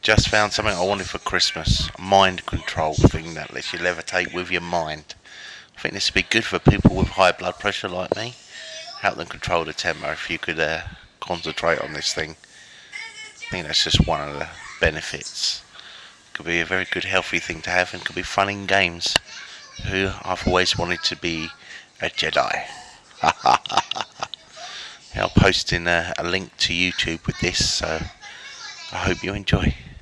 Just found something I wanted for Christmas. A mind control thing that lets you levitate with your mind. I think this would be good for people with high blood pressure like me. Help them control the temper if you could concentrate on this thing. I think that's just one of the benefits. Could be a very good healthy thing to have and could be fun in games. Who I've always wanted to be a Jedi. I'll post in a link to YouTube with this, so I hope you enjoy.